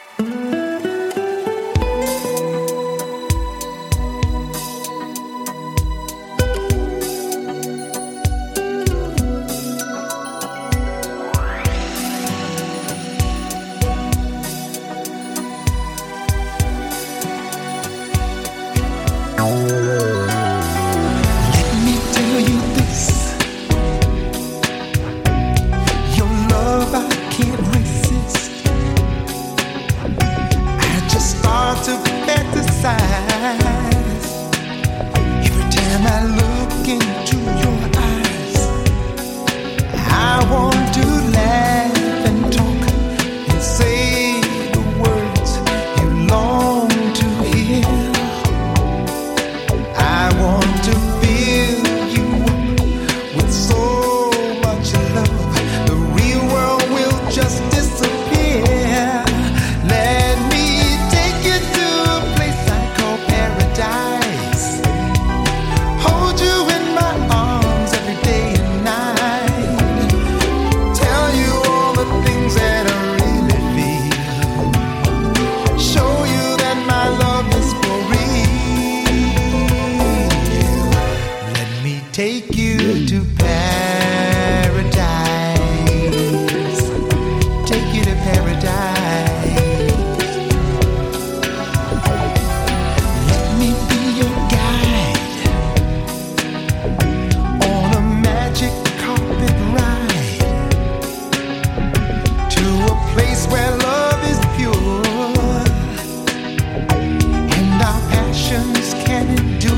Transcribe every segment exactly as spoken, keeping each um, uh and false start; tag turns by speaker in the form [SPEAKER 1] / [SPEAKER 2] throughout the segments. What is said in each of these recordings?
[SPEAKER 1] Take you to paradise. Take you to paradise. Let me be your guide on a magic carpet ride to a place where love is pure and our passions can endure.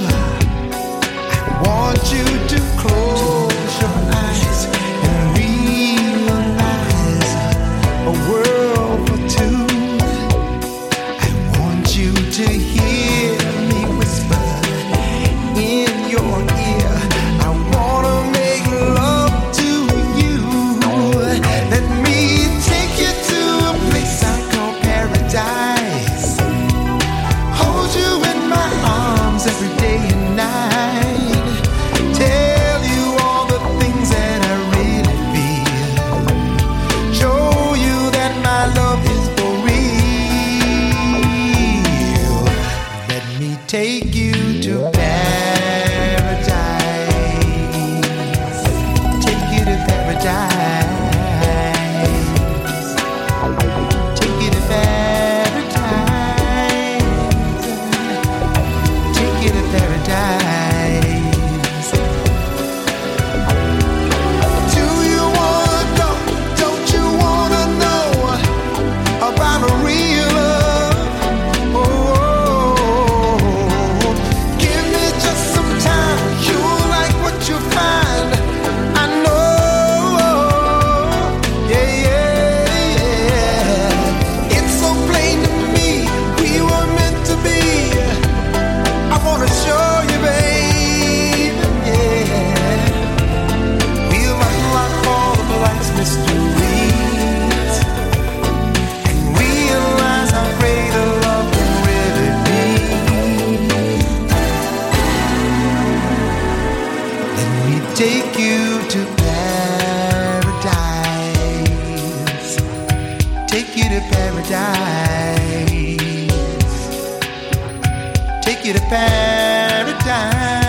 [SPEAKER 1] Want you to close your eyes and realize a world for two. I want you to hear me whisper in your ear. I wanna make love to you. Let me take you to a place I call paradise. Hold you in my arms every day and night. Take you to paradise. Take you to paradise. Take you to paradise. Take you to paradise. Do you wanna go? Don't you wanna know about a real love? Oh. Take you to paradise. Take you to paradise. Take you to paradise.